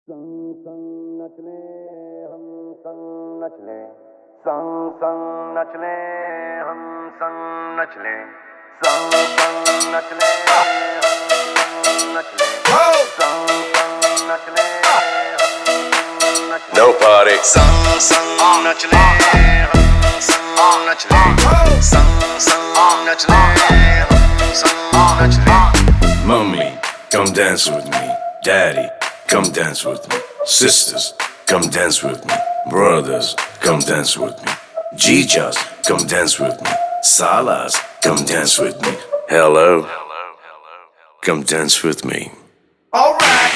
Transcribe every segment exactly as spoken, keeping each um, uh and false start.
संग संग नच ले हम संग नच ले संग संग नच ले हम संग नच ले संग संग नच ले हम नच ले संग संग नच ले हम नच ले No party. संग संग नच ले हम संग नच ले संग संग नच ले हम संग नच ले Mommy, come dance with me. Daddy, come dance with me. Sisters, come dance with me. Brothers, come dance with me. Jijas, come dance with me. Salas, come dance with me. Hello, come dance with me. Alright.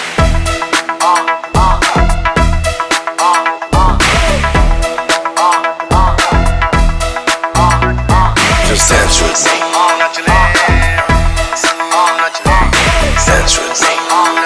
Just dance with me. Dance with me.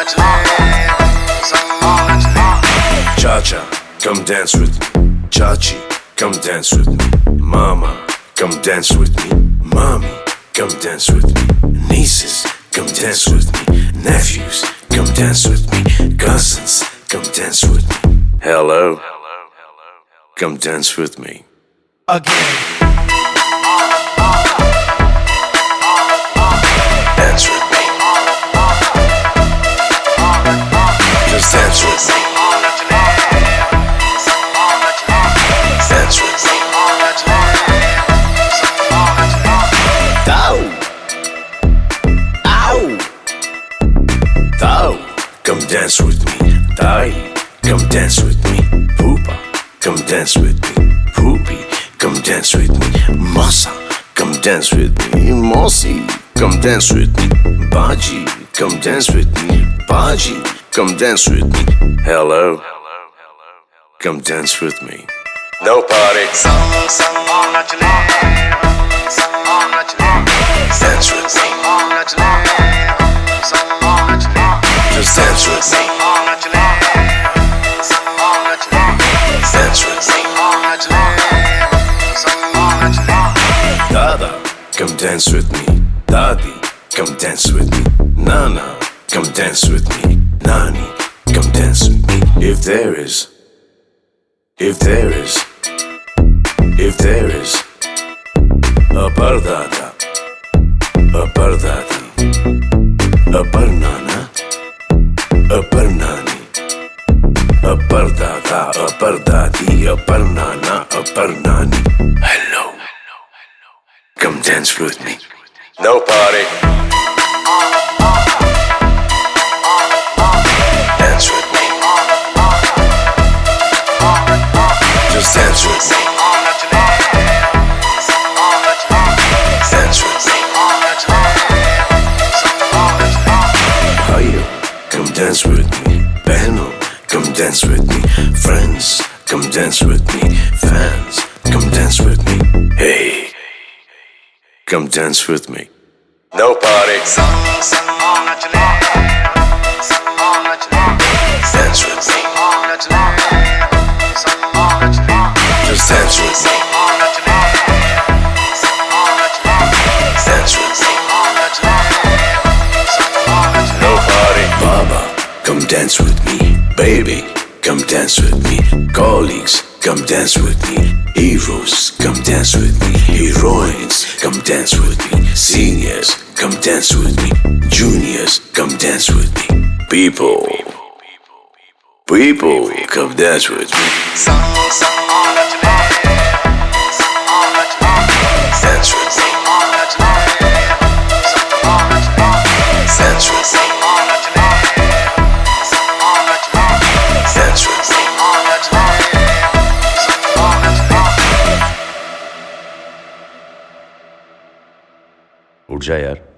Cha-cha, come dance with me. Chachi, come dance with me. Mama, come dance with me. Mommy, come dance with me. Nieces, come dance with me. Nephews, come dance with me. Cousins, come dance with me. Hello, come dance with me. Again. Dance with me. Just dance with me. Dance with me. Ow! Ow! Ow! Come dance with me. Dai, come dance with me. Poopa, come dance with me. Poopy, come dance with me. Masa, come dance with me. Mossy, come dance with me. Baji, come dance with me. Baji, come dance with me. Hello, come dance with me. No party. Dance with me. Just dance with me. Dance with me. Dada, come dance with me. Daddy, come dance with me. Nana, come dance with me. Nani, come dance with me. If there is, if there is, if there is a pardada, a pardati, a parnana, a parnani, a pardada, a pardati, a parnana, a parnani. Hello, come dance with me. No party. Dance with me. Just dance with me. Dance with me. Hayo, come dance with me. Beno, come dance with me. Friends, come dance with me. Fans, come dance with me. Hey, come dance with me. No party. Dance with me. Just dance with me. Dance with me. No party. Baba, come dance with me. Baby, come dance with me. Colleagues, come dance with me. Heroes, come dance with me. Heroines, come dance with me. Seniors, come dance with me. Juniors, come dance with me. People, people, come dance with me. Dance with me. Dance with me. Dance with me. उठ जा यार।